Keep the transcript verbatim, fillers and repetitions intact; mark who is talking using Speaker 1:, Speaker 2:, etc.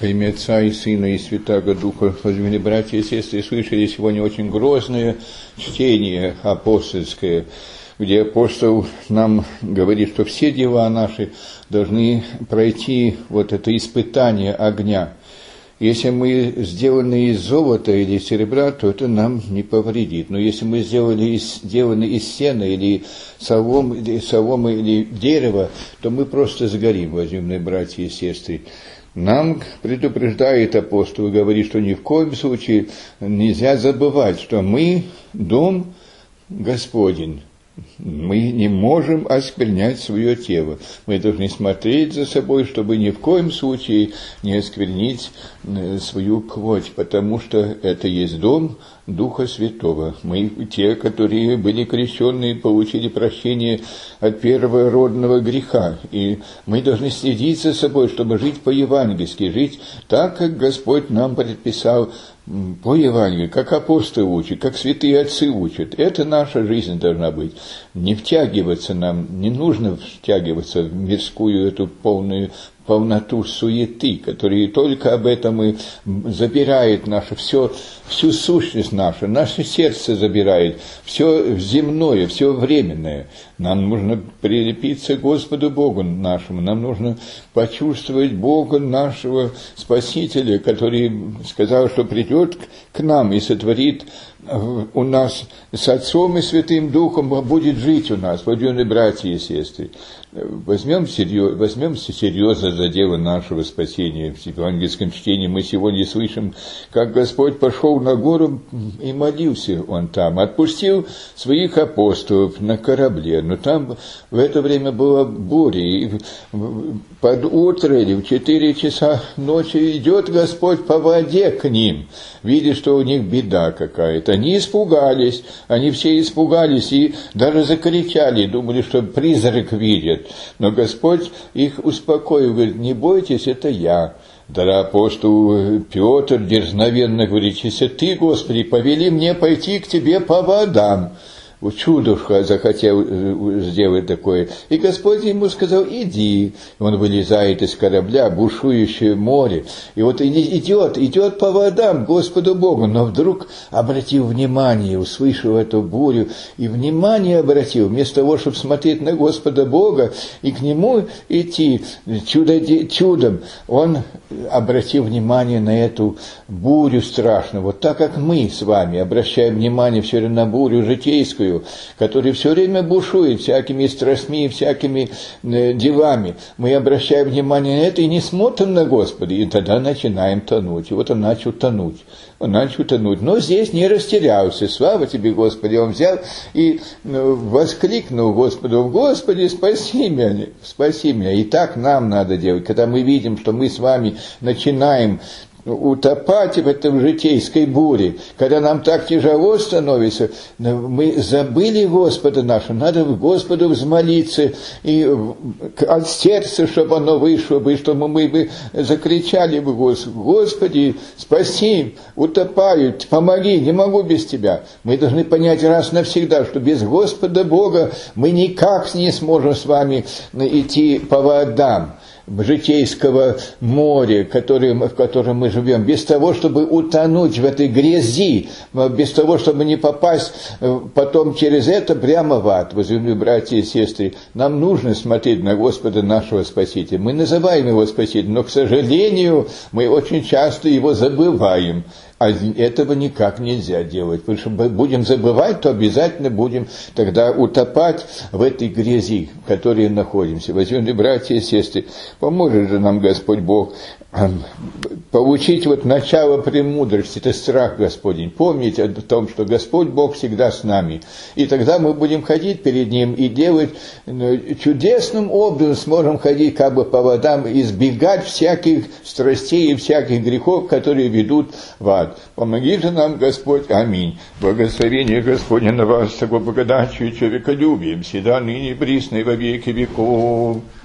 Speaker 1: Во имя Отца и Сына и Святаго Духа, возлюбленные братья и сестры, слышали сегодня очень грозное чтение апостольское, где апостол нам говорит, что все дела наши должны пройти вот это испытание огня. Если мы сделаны из золота или серебра, то это нам не повредит. Но если мы сделаны из, сделаны из сена или соломы, или соломы или дерева, то мы просто сгорим, возлюбленные братья и сестры. Нам предупреждает апостол и говорит, что ни в коем случае нельзя забывать, что мы дом Господень. Мы не можем осквернять свое тело. Мы должны смотреть за собой, чтобы ни в коем случае не осквернить свою плоть, потому что это есть дом Духа Святого. Мы те, которые были крещенные, получили прощение от первородного греха. И мы должны следить за собой, чтобы жить по-евангельски, жить так, как Господь нам предписал по Евангелию, как апостолы учат, как святые отцы учат. Это наша жизнь должна быть. Не втягиваться нам, не нужно втягиваться в мирскую эту полную полноту суеты, которая только об этом и забирает наше, все, всю сущность нашу, наше сердце забирает, все земное, все временное. Нам нужно прилепиться к Господу Богу нашему, нам нужно почувствовать Бога нашего Спасителя, который сказал, что придет к нам и сотворит у нас с Отцом и Святым Духом, будет жить у нас, возлюбленные братья и сестры. Возьмем серьезно, возьмемся серьезно за дело нашего спасения. В евангельском чтении мы сегодня слышим, как Господь пошел на гору и молился Он там, отпустил своих апостолов на корабле, но там в это время была буря, и под утро или в четыре часа ночи идет Господь по воде к ним, видя, что у них беда какая-то. Они испугались, они все испугались и даже закричали, думали, что призрак видят. Но Господь их успокоил, говорит, не бойтесь, это я. Тогда апостол Петр дерзновенно говорит, если ты, Господи, повели мне пойти к тебе по водам. Чудо захотел сделать такое. И Господь ему сказал, иди. Он вылезает из корабля, бушующее море. И вот идет, идет по водам Господу Богу. Но вдруг обратил внимание, услышал эту бурю, и внимание обратил, вместо того, чтобы смотреть на Господа Бога и к Нему идти чудо, чудом, он обратил внимание на эту бурю страшную. Вот так как мы с вами обращаем внимание все время на бурю житейскую, который все время бушует всякими страстьми и всякими э, делами. Мы обращаем внимание на это и не смотрим на Господа, и тогда начинаем тонуть. И вот он начал тонуть. Он начал тонуть. Но здесь не растерялся. Слава тебе, Господи! Он взял и ну, воскликнул Господу, Господи, спаси меня, спаси меня. И так нам надо делать, когда мы видим, что мы с вами начинаем утопать в этом житейской буре, когда нам так тяжело становится, мы забыли Господа нашего, надо Господу взмолиться и от сердца, чтобы оно вышло бы, чтобы мы бы закричали бы, Господи, спаси, утопаю, помоги, не могу без Тебя. Мы должны понять раз навсегда, что без Господа Бога мы никак не сможем с вами идти по водам житейского моря, который, в котором мы живем, без того, чтобы утонуть в этой грязи, без того, чтобы не попасть потом через это прямо в ад. Возлюбленные братья и сестры, нам нужно смотреть на Господа нашего Спасителя. Мы называем Его Спасителем, но, к сожалению, мы очень часто Его забываем. А этого никак нельзя делать, потому что будем забывать, то обязательно будем тогда утопать в этой грязи, в которой находимся. Возлюбленные братья и сестры, поможет же нам Господь Бог получить вот начало премудрости, это страх Господень, помнить о том, что Господь Бог всегда с нами. И тогда мы будем ходить перед Ним и делать чудесным образом, сможем ходить как бы по водам, избегать всяких страстей и всяких грехов, которые ведут в ад. Помоги же нам, Господь. Аминь. Благословение Господне на вас, с его благодатью и человеколюбием, всегда ныне и присно и во веки веков.